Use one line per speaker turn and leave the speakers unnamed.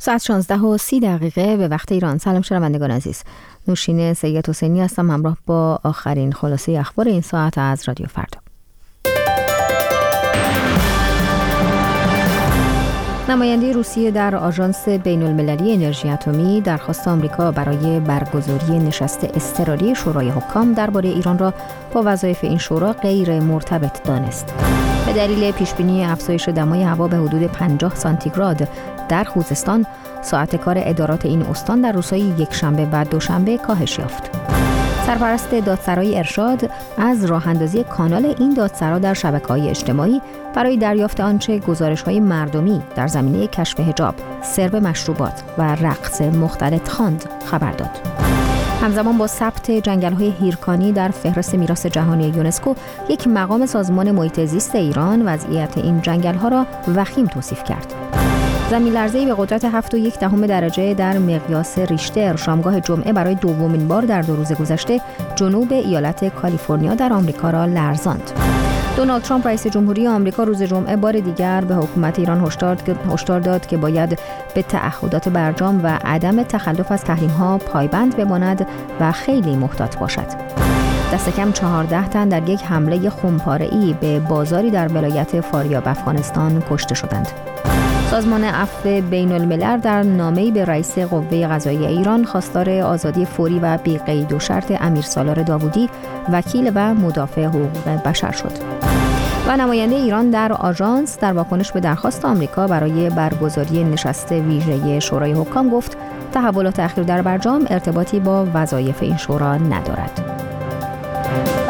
ساعت 16:30 به وقت ایران. سلام شنوندگان عزیز، نوشین سید حسینی هستم همراه با آخرین خلاصه اخبار این ساعت از رادیو فردا. نماینده روسیه در آژانس بین‌المللی انرژی اتمی درخواست آمریکا برای برگزاری نشست اضطراری شورای حکام درباره ایران را با وظایف این شورا غیر مرتبط دانست. به دلیل پیشبینی افزایش دمای هوا به حدود 50 سانتیگراد در خوزستان، ساعت کار ادارات این استان در روزهای یکشنبه و دوشنبه کاهش یافت. سرپرست دادسرای ارشاد از راه‌اندازی کانال این دادسرا در شبکه‌های اجتماعی برای دریافت آنچه گزارش‌های مردمی در زمینه کشف حجاب، سرو مشروبات و رقص مختلط خواند خبر داد. همزمان با ثبت جنگل‌های هیرکانی در فهرست میراث جهانی یونسکو، یک مقام سازمان محیط زیست ایران وضعیت این جنگل‌ها را وخیم توصیف کرد. زمین‌لرزه‌ای به قدرت 7.1 درجه در مقیاس ریشتر شامگاه جمعه برای دومین بار در 2 روز گذشته جنوب ایالت کالیفرنیا در آمریکا را لرزاند. دونالد ترامپ رئیس جمهوری آمریکا روز جمعه بار دیگر به حکومت ایران هشدار داد که باید به تعهدات برجام و عدم تخلف از تحریم‌ها پایبند بماند و خیلی محتاط باشد. دست کم 14 تن در یک حمله خونپاره‌ای به بازاری در ولایت فاریاب افغانستان کشته شدند. سازمان عفو بین‌الملل در نامه‌ای به رئیس قوه قضاییه ایران خواستار آزادی فوری و بی‌قید و شرط امیرسالار داوودی، وکیل و مدافع حقوق بشر شد. و نماینده ایران در آژانس در واکنش به درخواست آمریکا برای برگزاری نشست ویژه شورای حکام گفت تحولات اخیر در برجام ارتباطی با وظایف این شورا ندارد.